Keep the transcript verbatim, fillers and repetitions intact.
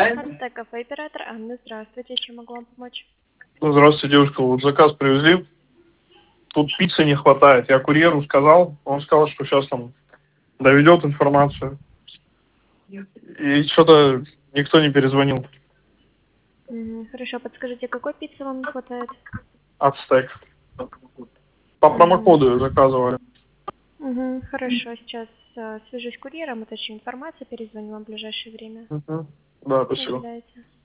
Ацтек кафе, оператор Анна, здравствуйте, чем могу вам помочь? Ну, здравствуйте, девушка. Вот заказ привезли. Тут пиццы не хватает. Я курьеру сказал. Он сказал, что сейчас там доведет информацию. И что-то никто не перезвонил. Угу, хорошо, подскажите, какой пиццы вам не хватает? Ацтек. По промокоду заказывали. Угу, хорошо, сейчас э, свяжусь с курьером, уточню информацию, перезвоню вам в ближайшее время. Угу. Да, спасибо. Ожидайте.